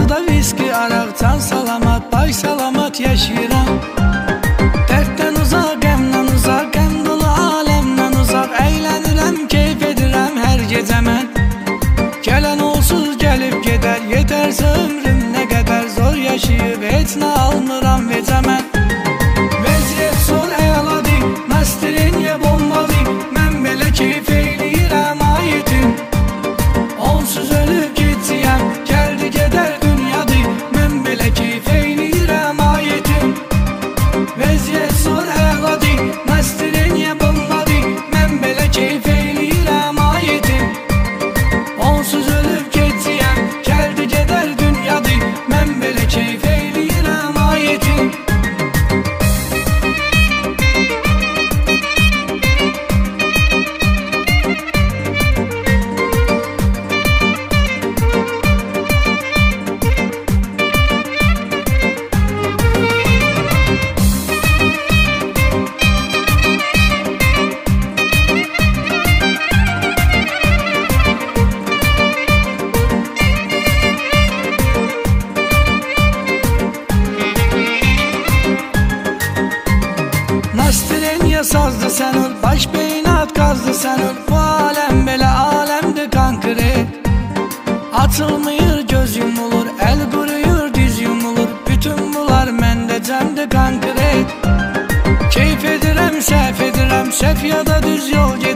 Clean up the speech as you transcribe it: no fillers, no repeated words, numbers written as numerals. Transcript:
Burada viski, araq, can salamat, bay salamat yaşayıram. Dərddən uzaq, qəmdən uzaq, qəm dolu aləmdən uzaq, əylənirəm, keyf edirəm hər gecə mən. Gələn olsuz gəlib gedər, yetərsə ömrüm nə qədər, zor yaşayıb heç nə almıram vecə mən. Vəziyyət zor əladır, Nastireniya bombadır, mən belə keyf eyləyirəm ayetim. Onsuz ölüb gidəcəyəm, gəldi gedər dünyadır, mən belə keyf eyləyirəm ayetim. Vəziyyət zor əladır, Nastireniya bombadır, mən belə keyf eyləyirəm ayetim. Onsuz ölüb gidəcəyəm, gəldi gedər dünyadır, mən belə keyf eyləyirəm ayetim. Nastireniya sazdı sən öl, baş beynat qazdı sən öl. Bu aləm belə aləmdir konkret. Açılmıyır, göz yumulur, əl quruyur, diz yumulur. Bütün bunlar məndə cəmdir konkret. Keyf edirəm, səhv edirəm, səhv ya da düz yol gedirəm.